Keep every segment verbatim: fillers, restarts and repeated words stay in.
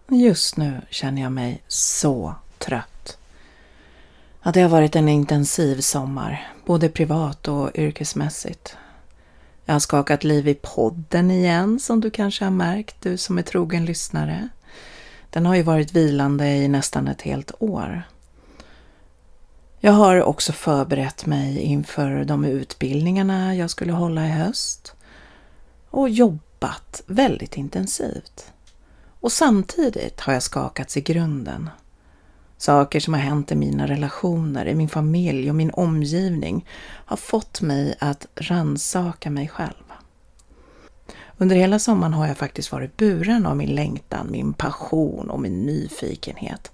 Just nu känner jag mig så trött. Ja, det har varit en intensiv sommar, både privat och yrkesmässigt. Jag har skakat liv i podden igen, som du kanske har märkt, du som är trogen lyssnare. Den har ju varit vilande i nästan ett helt år. Jag har också förberett mig inför de utbildningarna jag skulle hålla i höst. Och jobbat väldigt intensivt. Och samtidigt har jag skakats i grunden. Saker som har hänt i mina relationer, i min familj och min omgivning har fått mig att rannsaka mig själv. Under hela sommaren har jag faktiskt varit buren av min längtan, min passion och min nyfikenhet.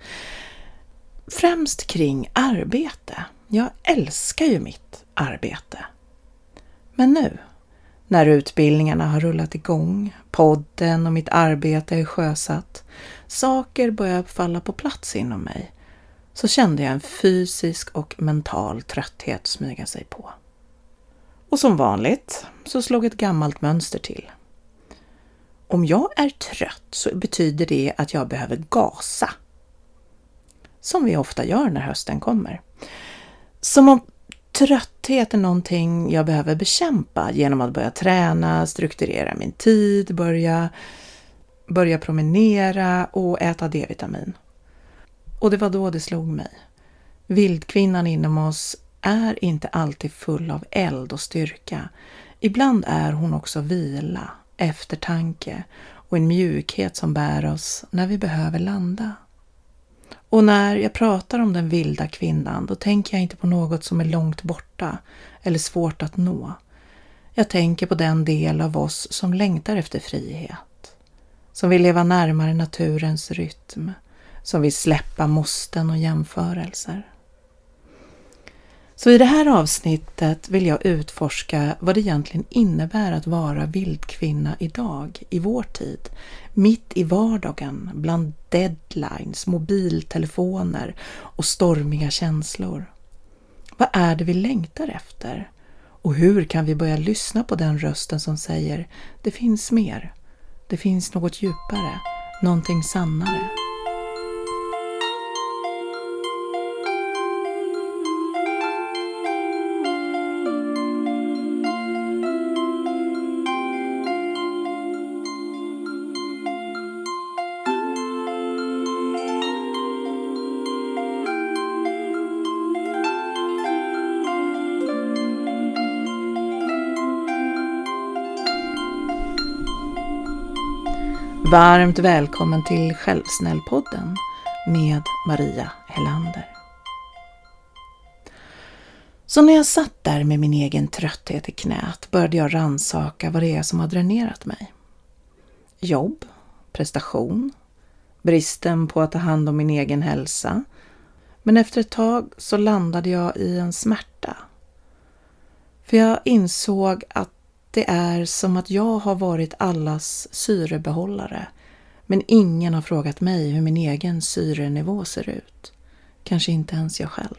Främst kring arbete. Jag älskar ju mitt arbete. Men nu, när utbildningarna har rullat igång, podden och mitt arbete är sjösatt, saker börjar falla på plats inom mig, så kände jag en fysisk och mental trötthet smyga sig på. Och som vanligt så slog ett gammalt mönster till. Om jag är trött så betyder det att jag behöver gasa. Som vi ofta gör när hösten kommer. Som om trötthet är någonting jag behöver bekämpa genom att börja träna, strukturera min tid, börja, börja promenera och äta D-vitamin. Och det var då det slog mig. Vildkvinnan inom oss är inte alltid full av eld och styrka. Ibland är hon också vila, eftertanke och en mjukhet som bär oss när vi behöver landa. Och när jag pratar om den vilda kvinnan, då tänker jag inte på något som är långt borta eller svårt att nå. Jag tänker på den del av oss som längtar efter frihet. Som vill leva närmare naturens rytm. Som vill släppa måsten och jämförelser. Så i det här avsnittet vill jag utforska vad det egentligen innebär att vara vildkvinna idag, i vår tid. Mitt i vardagen, bland deadlines, mobiltelefoner och stormiga känslor. Vad är det vi längtar efter? Och hur kan vi börja lyssna på den rösten som säger det finns mer, det finns något djupare, någonting sannare. Varmt välkommen till Självsnällpodden med Maria Helander. Så när jag satt där med min egen trötthet i knät började jag rannsaka vad det är som har dränerat mig. Jobb, prestation, bristen på att ta hand om min egen hälsa. Men efter ett tag så landade jag i en smärta. För jag insåg att det är som att jag har varit allas syrebehållare, men ingen har frågat mig hur min egen syrenivå ser ut. Kanske inte ens jag själv.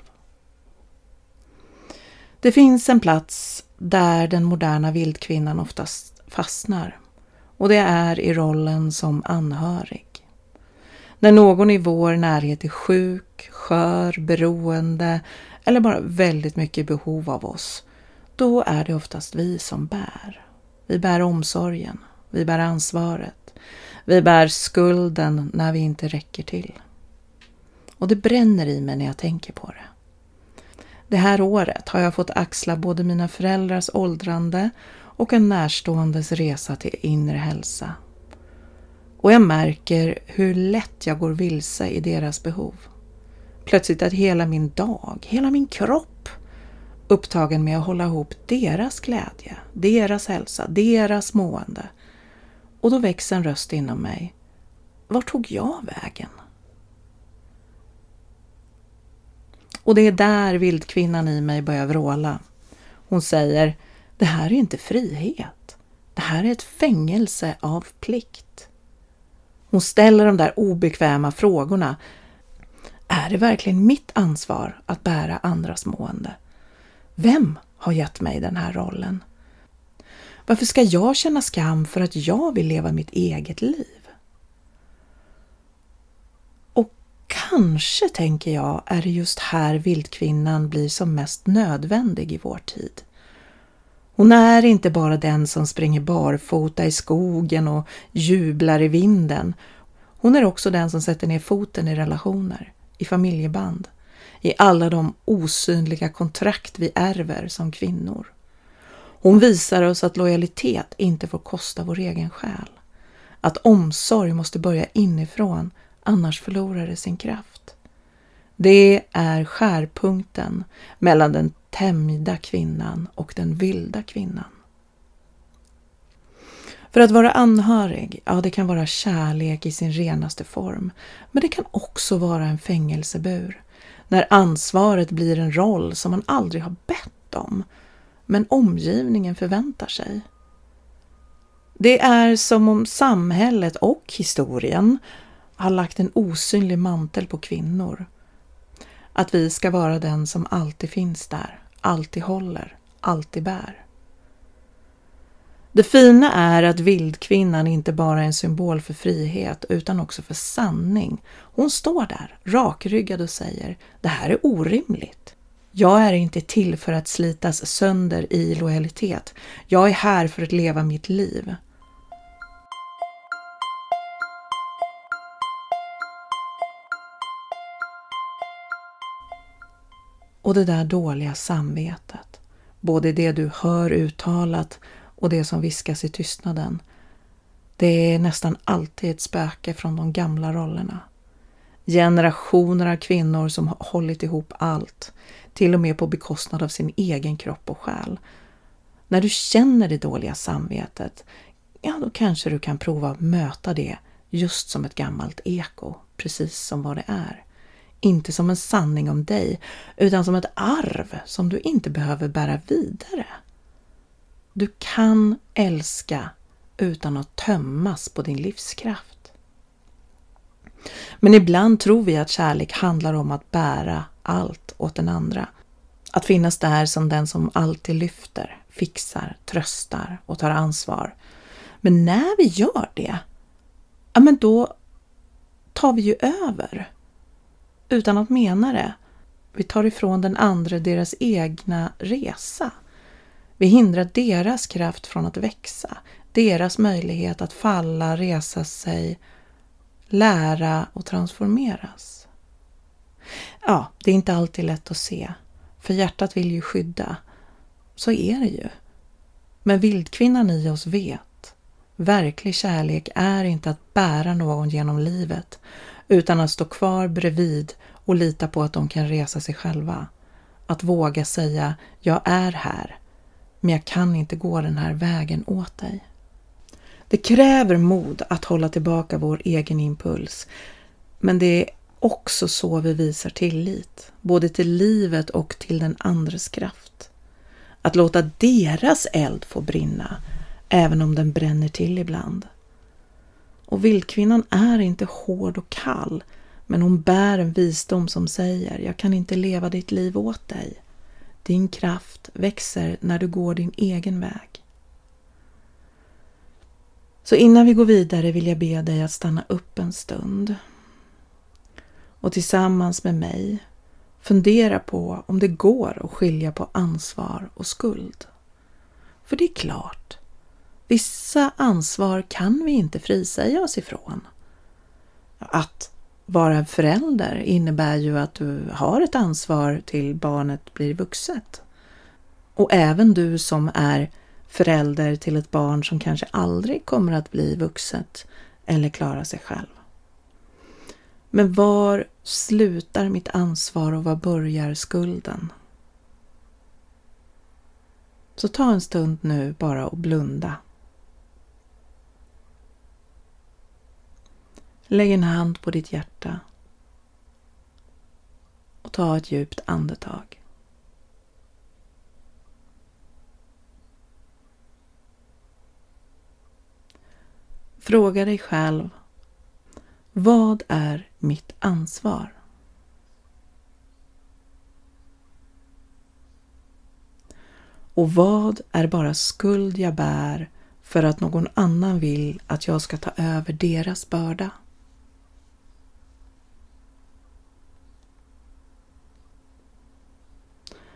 Det finns en plats där den moderna vildkvinnan oftast fastnar, och det är i rollen som anhörig. När någon i vår närhet är sjuk, skör, beroende eller bara väldigt mycket behov av oss, då är det oftast vi som bär. Vi bär omsorgen, vi bär ansvaret, vi bär skulden när vi inte räcker till. Och det bränner i mig när jag tänker på det. Det här året har jag fått axla både mina föräldrars åldrande och en närståendes resa till inre hälsa. Och jag märker hur lätt jag går vilse i deras behov. Plötsligt är hela min dag, hela min kropp upptagen med att hålla ihop deras glädje, deras hälsa, deras mående. Och då växer en röst inom mig. Var tog jag vägen? Och det är där vildkvinnan i mig börjar vråla. Hon säger, det här är inte frihet. Det här är ett fängelse av plikt. Hon ställer de där obekväma frågorna. Är det verkligen mitt ansvar att bära andras mående? Vem har gett mig den här rollen? Varför ska jag känna skam för att jag vill leva mitt eget liv? kanske, tänker jag, är det just här vildkvinnan blir som mest nödvändig i vår tid. Hon är inte bara den som springer barfota i skogen och jublar i vinden. Hon är också den som sätter ner foten i relationer, i familjeband, i alla de osynliga kontrakt vi ärver som kvinnor. Hon visar oss att lojalitet inte får kosta vår egen själ. Att omsorg måste börja inifrån, annars förlorar det sin kraft. Det är skärpunkten mellan den tämjda kvinnan och den vilda kvinnan. För att vara anhörig, ja, det kan vara kärlek i sin renaste form, men det kan också vara en fängelsebur. När ansvaret blir en roll som man aldrig har bett om, men omgivningen förväntar sig. Det är som om samhället och historien har lagt en osynlig mantel på kvinnor. Att vi ska vara den som alltid finns där, alltid håller, alltid bär. Det fina är att vildkvinnan inte bara är en symbol för frihet utan också för sanning. Hon står där, rakryggad och säger: det här är orimligt. Jag är inte till för att slitas sönder i lojalitet. Jag är här för att leva mitt liv. Och det där dåliga samvetet, både det du hör uttalat och det som viskas i tystnaden, det är nästan alltid ett spöke från de gamla rollerna. Generationer av kvinnor som har hållit ihop allt, till och med på bekostnad av sin egen kropp och själ. När du känner det dåliga samvetet, ja, då kanske du kan prova att möta det just som ett gammalt eko, precis som vad det är. Inte som en sanning om dig, utan som ett arv som du inte behöver bära vidare. Du kan älska utan att tömmas på din livskraft. Men ibland tror vi att kärlek handlar om att bära allt åt den andra. Att finnas där som den som alltid lyfter, fixar, tröstar och tar ansvar. Men när vi gör det, ja, men då tar vi ju över. Utan att mena det. Vi tar ifrån den andra deras egna resa. Vi hindrar deras kraft från att växa. Deras möjlighet att falla, resa sig, lära och transformeras. Ja, det är inte alltid lätt att se. För hjärtat vill ju skydda. Så är det ju. Men vildkvinnan i oss vet. Verklig kärlek är inte att bära någon genom livet, utan att stå kvar bredvid och lita på att de kan resa sig själva. Att våga säga: jag är här, men jag kan inte gå den här vägen åt dig. Det kräver mod att hålla tillbaka vår egen impuls, men det är också så vi visar tillit, både till livet och till den andres kraft. Att låta deras eld få brinna, även om den bränner till ibland. Och vildkvinnan är inte hård och kall, men hon bär en visdom som säger: jag kan inte leva ditt liv åt dig. Din kraft växer när du går din egen väg. Så innan vi går vidare vill jag be dig att stanna upp en stund. Och tillsammans med mig fundera på om det går att skilja på ansvar och skuld. För det är klart, vissa ansvar kan vi inte frisäga oss ifrån. Att vara en förälder innebär ju att du har ett ansvar till barnet blir vuxet. Och även du som är förälder till ett barn som kanske aldrig kommer att bli vuxet eller klara sig själv. Men var slutar mitt ansvar och var börjar skulden? Så ta en stund nu bara och blunda. Lägg en hand på ditt hjärta och ta ett djupt andetag. Fråga dig själv: vad är mitt ansvar? Och vad är bara skuld jag bär för att någon annan vill att jag ska ta över deras börda?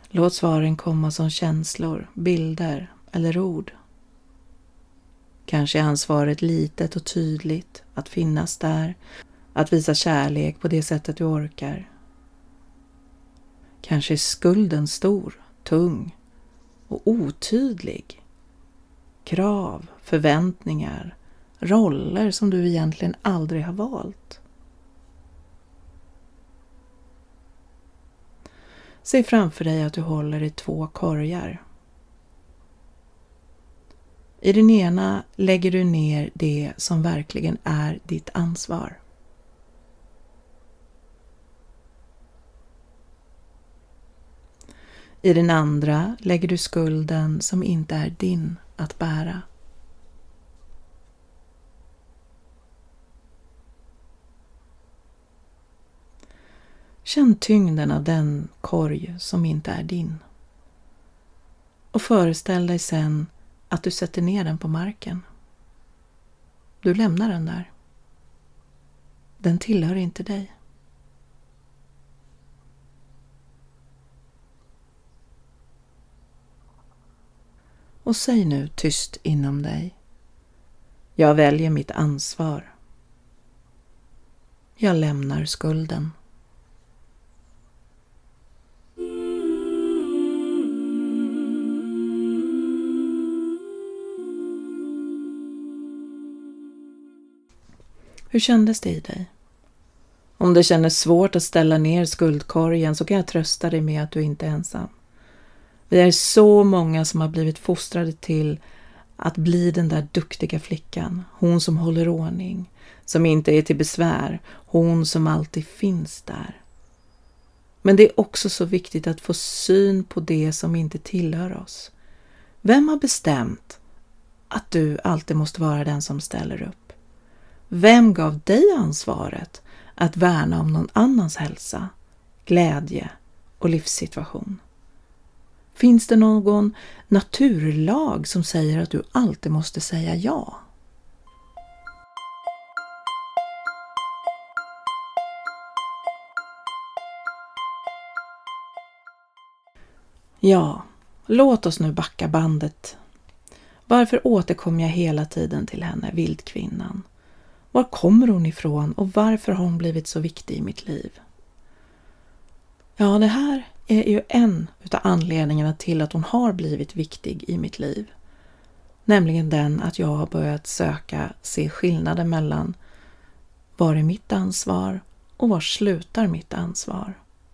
Låt svaren komma som känslor, bilder eller ord. Kanske är ansvaret litet och tydligt, att finnas där, att visa kärlek på det sättet du orkar. Kanske är skulden stor, tung och otydlig. Krav, förväntningar, roller som du egentligen aldrig har valt. Se framför dig att du håller i två korgar. I den ena lägger du ner det som verkligen är ditt ansvar. I den andra lägger du skulden som inte är din att bära. Känn tyngden av den korg som inte är din. Och föreställ dig sen att du sätter ner den på marken. Du lämnar den där. Den tillhör inte dig. Och säg nu tyst inom dig. Jag väljer mitt ansvar. Jag lämnar skulden. Hur kändes det i dig? Om det kändes svårt att ställa ner skuldkorgen så kan jag trösta dig med att du inte är ensam. Vi är så många som har blivit fostrade till att bli den där duktiga flickan. Hon som håller ordning, som inte är till besvär. Hon som alltid finns där. Men det är också så viktigt att få syn på det som inte tillhör oss. Vem har bestämt att du alltid måste vara den som ställer upp? Vem gav dig ansvaret att värna om någon annans hälsa, glädje och livssituation? Finns det någon naturlag som säger att du alltid måste säga ja? Ja, låt oss nu backa bandet. Varför återkommer jag hela tiden till henne, vildkvinnan? Var kommer hon ifrån och varför har hon blivit så viktig i mitt liv? Ja, det här är ju en utav anledningarna till att hon har blivit viktig i mitt liv. Nämligen den att jag har börjat söka se skillnaden mellan var är mitt ansvar och var slutar mitt ansvar.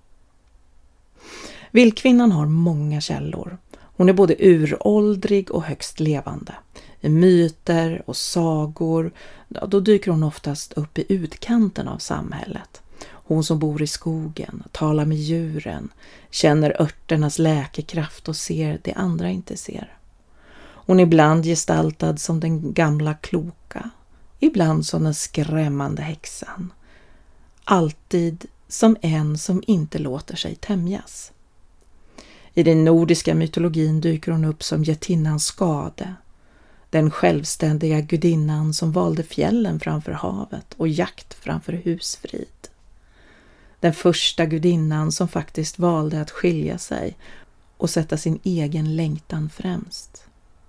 Vildkvinnan har många källor. Hon är både uråldrig och högst levande. I myter och sagor, då dyker hon oftast upp i utkanten av samhället. Hon som bor i skogen, talar med djuren, känner örternas läkekraft och ser det andra inte ser. Hon är ibland gestaltad som den gamla kloka, ibland som den skrämmande häxan. Alltid som en som inte låter sig tämjas. I den nordiska mytologin dyker hon upp som jättinnan Skade, den självständiga gudinnan som valde fjällen framför havet och jakt framför husfrid. Den första gudinnan som faktiskt valde att skilja sig och sätta sin egen längtan främst.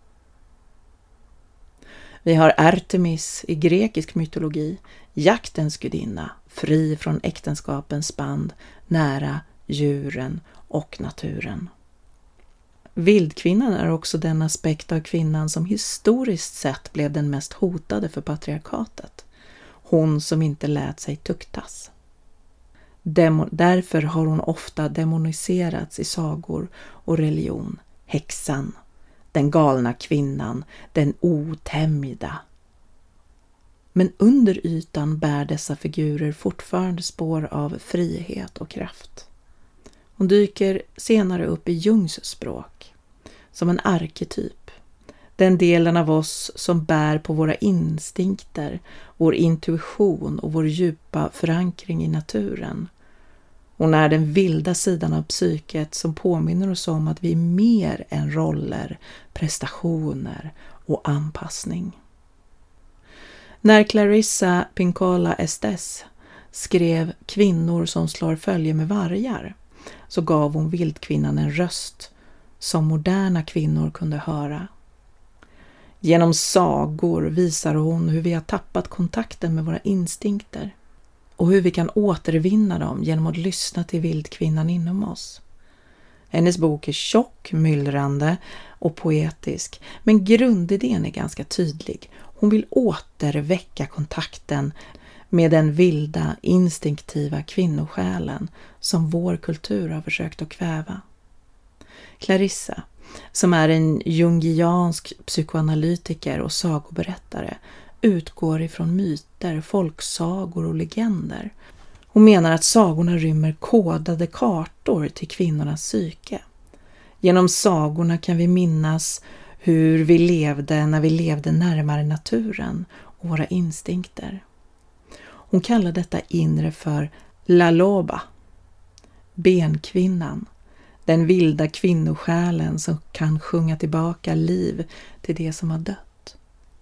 Vi har Artemis i grekisk mytologi, jaktens gudinna, fri från äktenskapens band, nära djuren och naturen. Vildkvinnan är också den aspekt av kvinnan som historiskt sett blev den mest hotade för patriarkatet. Hon som inte lät sig tuktas. Demo- därför har hon ofta demoniserats i sagor och religion. Häxan, den galna kvinnan, den otämjda. Men under ytan bär dessa figurer fortfarande spår av frihet och kraft. Hon dyker senare upp i Jungs språk som en arketyp. Den delen av oss som bär på våra instinkter, vår intuition och vår djupa förankring i naturen. Hon är den vilda sidan av psyket som påminner oss om att vi är mer än roller, prestationer och anpassning. När Clarissa Pinkola Estés skrev Kvinnor som slår följe med vargar så gav hon vildkvinnan en röst som moderna kvinnor kunde höra. Genom sagor visar hon hur vi har tappat kontakten med våra instinkter och hur vi kan återvinna dem genom att lyssna till vildkvinnan inom oss. Hennes bok är tjock, myllrande och poetisk, men grundidén är ganska tydlig. Hon vill återväcka kontakten med den vilda, instinktiva kvinnosjälen som vår kultur har försökt att kväva. Clarissa, som är en jungiansk psykoanalytiker och sagoberättare, utgår ifrån myter, folksagor och legender. Hon menar att sagorna rymmer kodade kartor till kvinnornas psyke. Genom sagorna kan vi minnas hur vi levde när vi levde närmare naturen och våra instinkter. Hon kallar detta inre för La Loba, benkvinnan, den vilda kvinnosjälen som kan sjunga tillbaka liv till det som har dött.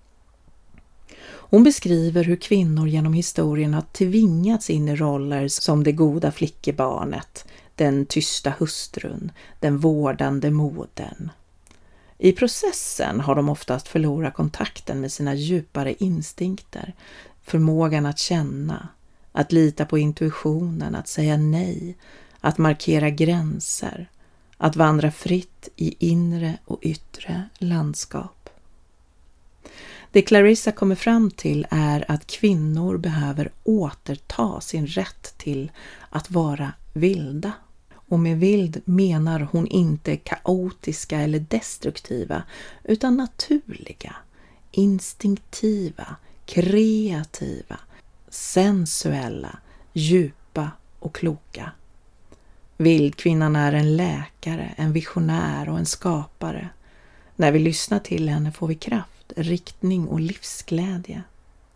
Hon beskriver hur kvinnor genom historien har tvingats in i roller som det goda flickebarnet, den tysta hustrun, den vårdande modern. I processen har de oftast förlorat kontakten med sina djupare instinkter, förmågan att känna, att lita på intuitionen, att säga nej, att markera gränser, att vandra fritt i inre och yttre landskap. Det Clarissa kommer fram till är att kvinnor behöver återta sin rätt till att vara vilda. Och med vild menar hon inte kaotiska eller destruktiva, utan naturliga, instinktiva, kreativa, sensuella, djupa och kloka. Vildkvinnan är en läkare, en visionär och en skapare. När vi lyssnar till henne får vi kraft, riktning och livsglädje.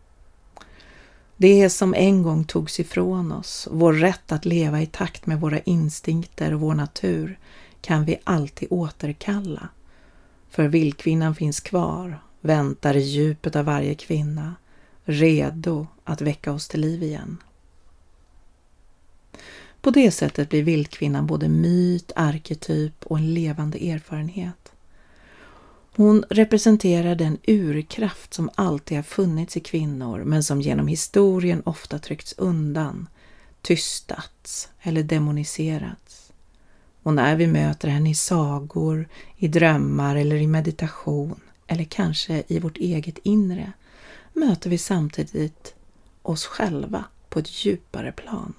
Det som en gång togs ifrån oss, vår rätt att leva i takt med våra instinkter och vår natur, kan vi alltid återkalla. För vildkvinnan finns kvar, väntar i djupet av varje kvinna, redo att väcka oss till liv igen. På det sättet blir vildkvinnan både myt, arketyp och en levande erfarenhet. Hon representerar den urkraft som alltid har funnits i kvinnor men som genom historien ofta tryckts undan, tystats eller demoniserats. Och när vi möter henne i sagor, i drömmar eller i meditation eller kanske i vårt eget inre möter vi samtidigt oss själva på ett djupare plan.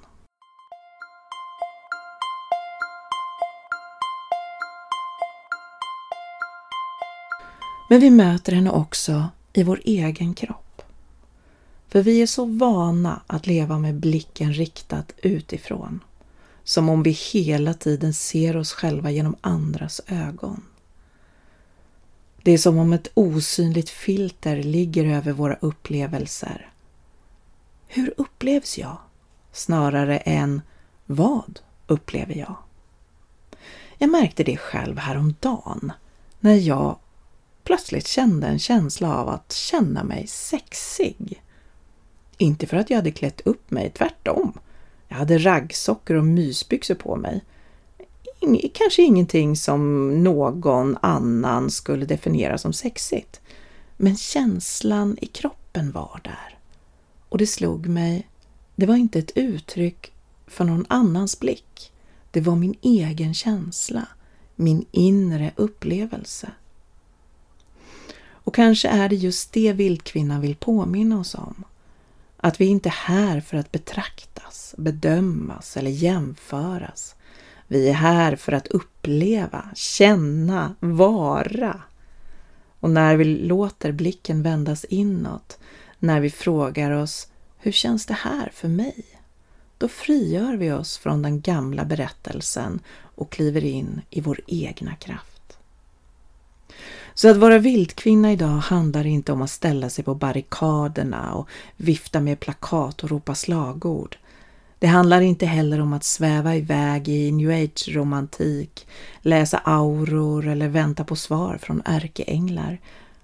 Men vi möter henne också i vår egen kropp. För vi är så vana att leva med blicken riktad utifrån. Som om vi hela tiden ser oss själva genom andras ögon. Det är som om ett osynligt filter ligger över våra upplevelser. Hur upplevs jag? Snarare än vad upplever jag? Jag märkte det själv häromdagen när jag plötsligt kände en känsla av att känna mig sexig. Inte för att jag hade klätt upp mig, tvärtom. Jag hade raggsockor och mysbyxor på mig. Ing- kanske ingenting som någon annan skulle definiera som sexigt. Men känslan i kroppen var där. Och det slog mig, det var inte ett uttryck för någon annans blick. Det var min egen känsla, min inre upplevelse. Och kanske är det just det vildkvinnan vill påminna oss om. Att vi inte är här för att betraktas, bedömas eller jämföras. Vi är här för att uppleva, känna, vara. Och när vi låter blicken vändas inåt, när vi frågar oss, hur känns det här för mig? Då frigör vi oss från den gamla berättelsen och kliver in i vår egna kraft. Så att vara vildkvinna idag handlar inte om att ställa sig på barrikaderna och vifta med plakat och ropa slagord. Det handlar inte heller om att sväva iväg i new age-romantik, läsa auror eller vänta på svar från ärkeänglar.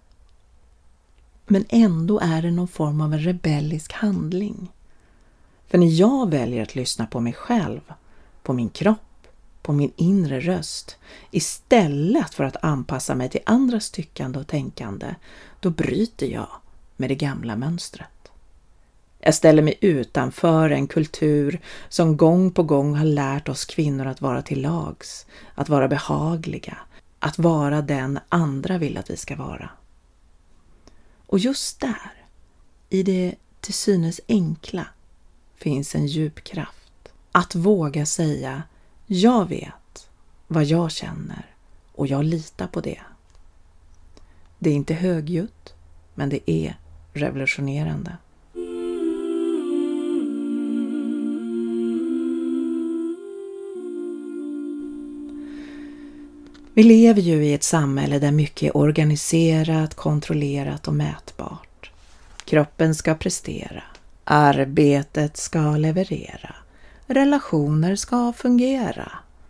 Men ändå är det någon form av en rebellisk handling. För när jag väljer att lyssna på mig själv, på min kropp, på min inre röst istället för att anpassa mig till andras tyckande och tänkande, då bryter jag med det gamla mönstret. Jag ställer mig utanför en kultur som gång på gång har lärt oss kvinnor att vara till lags, att vara behagliga, att vara den andra vill att vi ska vara. Och just där, i det till synes enkla, finns en djup kraft. Att våga säga, jag vet vad jag känner och jag litar på det. Det är inte högljutt, men det är revolutionerande. Vi lever ju i ett samhälle där mycket är organiserat, kontrollerat och mätbart. Kroppen ska prestera, arbetet ska leverera, relationer ska fungera.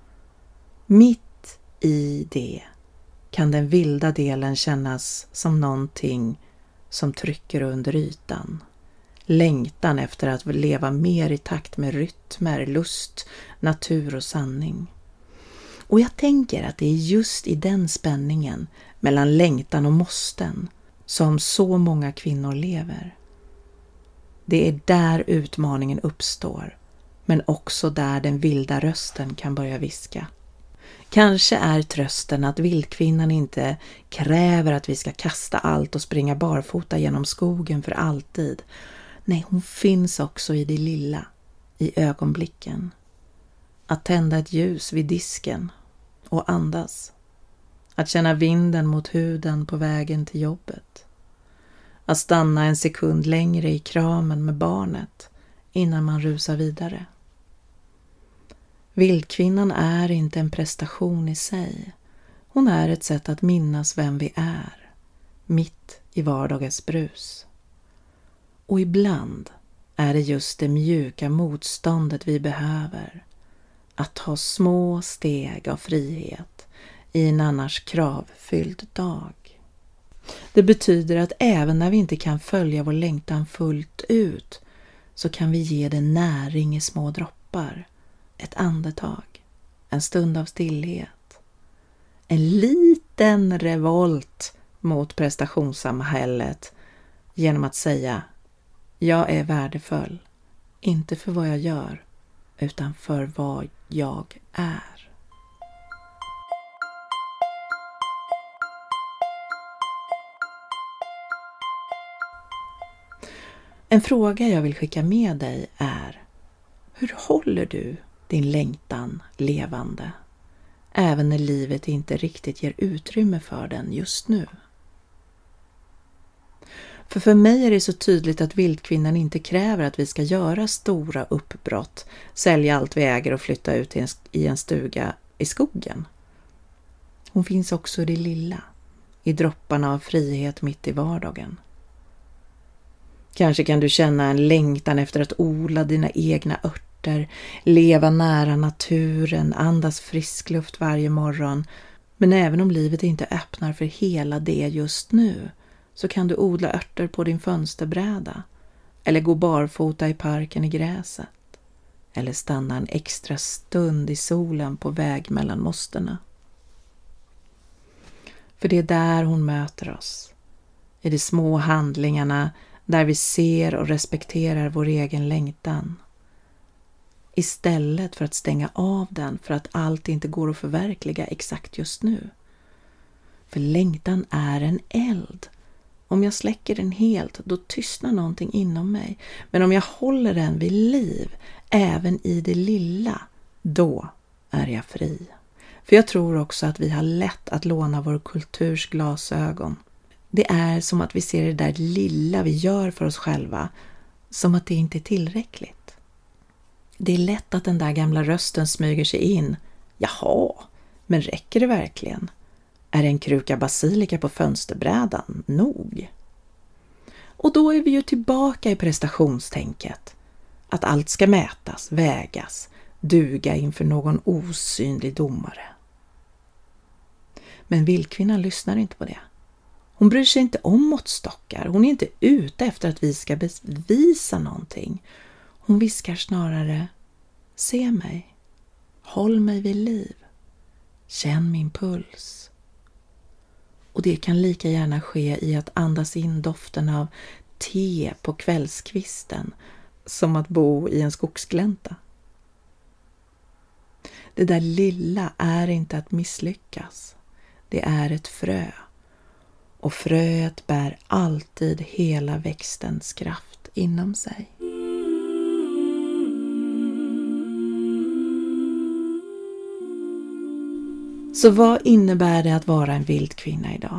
Mitt i det kan den vilda delen kännas som någonting som trycker under ytan. Längtan efter att leva mer i takt med rytmer, lust, natur och sanning. Och jag tänker att det är just i den spänningen mellan längtan och måsten som så många kvinnor lever. Det är där utmaningen uppstår, men också där den vilda rösten kan börja viska. Kanske är trösten att vildkvinnan inte kräver att vi ska kasta allt och springa barfota genom skogen för alltid. Nej, hon finns också i det lilla, i ögonblicken. Att tända ett ljus vid disken och andas. Att känna vinden mot huden på vägen till jobbet. Att stanna en sekund längre i kramen med barnet innan man rusar vidare. Vildkvinnan är inte en prestation i sig. Hon är ett sätt att minnas vem vi är, mitt i vardagens brus. Och ibland är det just det mjuka motståndet vi behöver. Att ta små steg av frihet i en annars kravfylld dag. Det betyder att även när vi inte kan följa vår längtan fullt ut så kan vi ge den näring i små droppar. Ett andetag, en stund av stillhet. En liten revolt mot prestationssamhället genom att säga jag är värdefull, inte för vad jag gör utan för vad jag är. En fråga jag vill skicka med dig är: hur håller du din längtan levande, även när livet inte riktigt ger utrymme för den just nu? För för mig är det så tydligt att vildkvinnan inte kräver att vi ska göra stora uppbrott, sälja allt vi äger och flytta ut i en stuga i skogen. Hon finns också i det lilla, i dropparna av frihet mitt i vardagen. Kanske kan du känna en längtan efter att odla dina egna örter, leva nära naturen, andas frisk luft varje morgon. Men även om livet inte öppnar för hela det just nu, så kan du odla örter på din fönsterbräda, eller gå barfota i parken i gräset, eller stanna en extra stund i solen på väg mellan mosterna. För det är där hon möter oss, i de små handlingarna där vi ser och respekterar vår egen längtan. Istället för att stänga av den för att allt inte går att förverkliga exakt just nu. För längtan är en eld. Om jag släcker den helt, då tystnar någonting inom mig. Men om jag håller den vid liv, även i det lilla, då är jag fri. För jag tror också att vi har lätt att låna vår kulturs glasögon. Det är som att vi ser det där lilla vi gör för oss själva, som att det inte är tillräckligt. Det är lätt att den där gamla rösten smyger sig in. Jaha, men räcker det verkligen? Är det en kruka basilika på fönsterbrädan nog? Och då är vi ju tillbaka i prestationstänket. Att allt ska mätas, vägas, duga inför någon osynlig domare. Men vildkvinnan lyssnar inte på det. Hon bryr sig inte om måttstockar. Hon är inte ute efter att vi ska bevisa någonting. Hon viskar snarare: se mig. Håll mig vid liv. Känn min puls. Och det kan lika gärna ske i att andas in doften av te på kvällskvisten som att bo i en skogsglänta. Det där lilla är inte att misslyckas. Det är ett frö. Och fröet bär alltid hela växtens kraft inom sig. Så vad innebär det att vara en vild kvinna idag?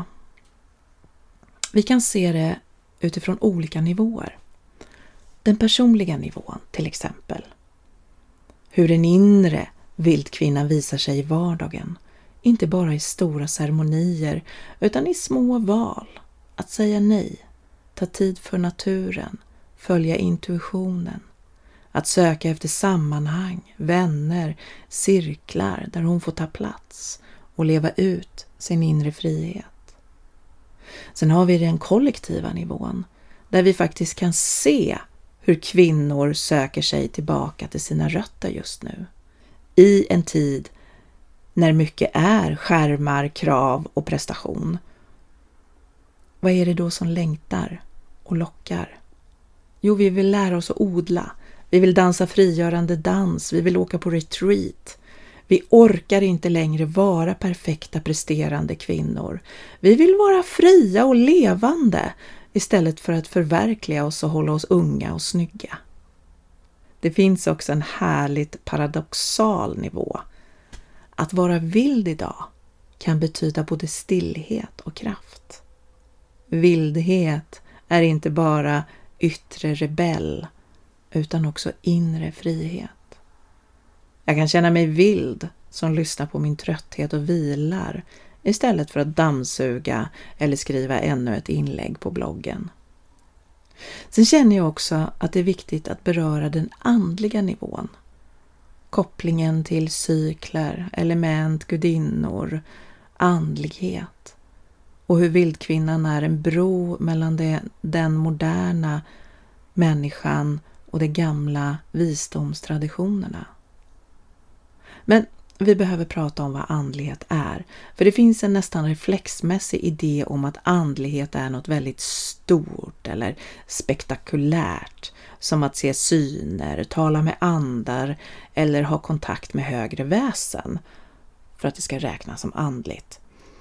Vi kan se det utifrån olika nivåer. Den personliga nivån till exempel. Hur en inre vildkvinna visar sig i vardagen. Inte bara i stora ceremonier utan i små val. Att säga nej, ta tid för naturen, följa intuitionen. Att söka efter sammanhang, vänner, cirklar där hon får ta plats och leva ut sin inre frihet. Sen har vi den kollektiva nivån där vi faktiskt kan se hur kvinnor söker sig tillbaka till sina rötter just nu. I en tid när mycket är skärmar, krav och prestation. Vad är det då som längtar och lockar? Jo, vi vill lära oss att odla. Vi vill dansa frigörande dans. Vi vill åka på retreat. Vi orkar inte längre vara perfekta presterande kvinnor. Vi vill vara fria och levande istället för att förverkliga oss och hålla oss unga och snygga. Det finns också en härligt paradoxal nivå. Att vara vild idag kan betyda både stillhet och kraft. Vildhet är inte bara yttre rebell utan också inre frihet. Jag kan känna mig vild som lyssnar på min trötthet och vilar istället för att dammsuga eller skriva ännu ett inlägg på bloggen. Sen känner jag också att det är viktigt att beröra den andliga nivån. Kopplingen till cykler, element, gudinnor, andlighet. Och hur vildkvinnan är en bro mellan det, den moderna människan och de gamla visdomstraditionerna. Men vi behöver prata om vad andlighet är. För det finns en nästan reflexmässig idé om att andlighet är något väldigt stort eller spektakulärt. Som att se syner, tala med andar eller ha kontakt med högre väsen. För att det ska räknas som andligt.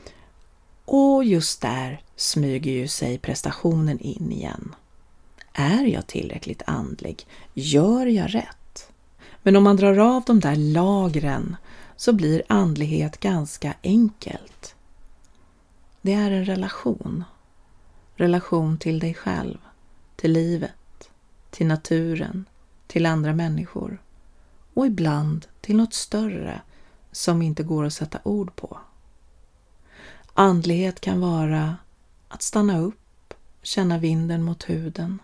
Och just där smyger ju sig prestationen in igen. Är jag tillräckligt andlig? Gör jag rätt? Men om man drar av de där lagren så blir andlighet ganska enkelt. Det är en relation. Relation till dig själv, till livet, till naturen, till andra människor och ibland till något större som inte går att sätta ord på. Andlighet kan vara att stanna upp, känna vinden mot huden.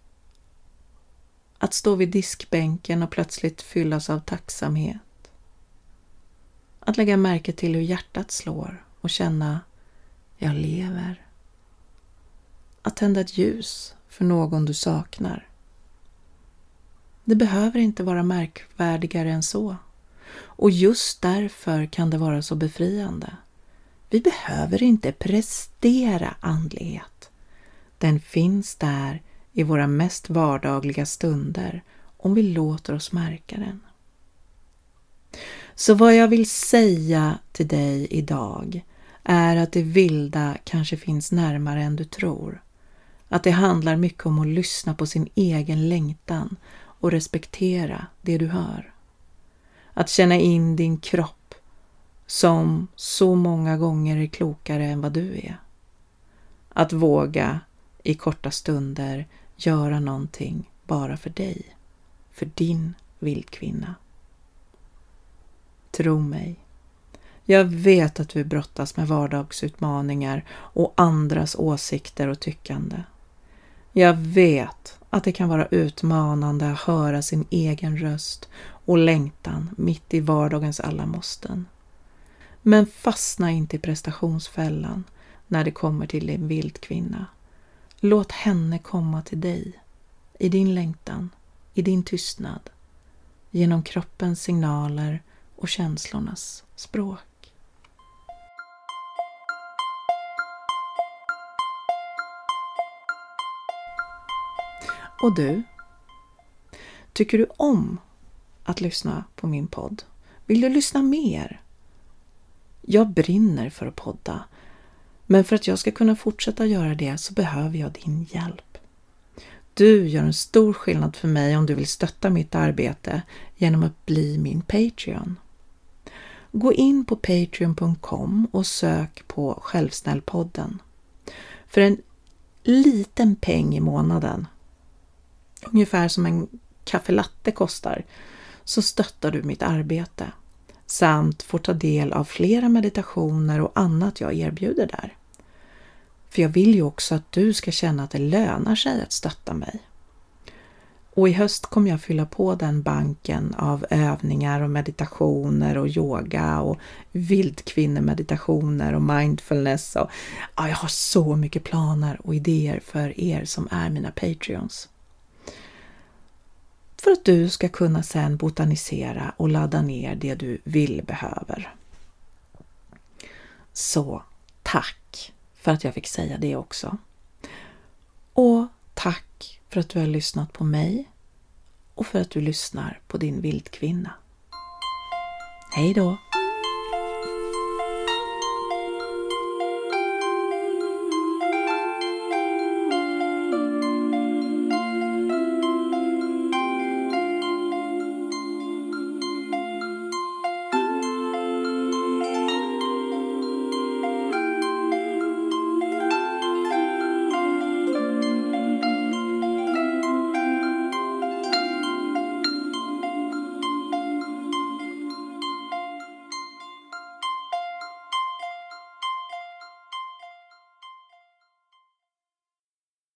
Att stå vid diskbänken och plötsligt fyllas av tacksamhet. Att lägga märke till hur hjärtat slår och känna jag lever. Att tända ett ljus för någon du saknar. Det behöver inte vara märkvärdigare än så. Och just därför kan det vara så befriande. Vi behöver inte prestera andlighet. Den finns där i våra mest vardagliga stunder om vi låter oss märka den. Så vad jag vill säga till dig idag är att det vilda kanske finns närmare än du tror. Att det handlar mycket om att lyssna på sin egen längtan och respektera det du hör. Att känna in din kropp som så många gånger är klokare än vad du är. Att våga i korta stunder göra någonting bara för dig, för din vildkvinna. Tro mig, jag vet att du brottas med vardagsutmaningar och andras åsikter och tyckande. Jag vet att det kan vara utmanande att höra sin egen röst och längtan mitt i vardagens alla måsten. Men fastna inte i prestationsfällan när det kommer till din vildkvinna. Låt henne komma till dig, i din längtan, i din tystnad, genom kroppens signaler och känslornas språk. Och du, tycker du om att lyssna på min podd? Vill du lyssna mer? Jag brinner för att podda, men för att jag ska kunna fortsätta göra det så behöver jag din hjälp. Du gör en stor skillnad för mig om du vill stötta mitt arbete genom att bli min Patreon. Gå in på patreon punkt com och sök på Självsnällpodden. För en liten peng i månaden, ungefär som en kaffelatte kostar, så stöttar du mitt arbete samt får ta del av flera meditationer och annat jag erbjuder där. För jag vill ju också att du ska känna att det lönar sig att stötta mig. Och i höst kommer jag fylla på den banken av övningar och meditationer och yoga och vildkvinnemeditationer och mindfulness. Och, ja, jag har så mycket planer och idéer för er som är mina Patreons. För att du ska kunna sen botanisera och ladda ner det du vill behöver. Så tack för att jag fick säga det också. Och tack för att du har lyssnat på mig och för att du lyssnar på din vildkvinna. Hej då!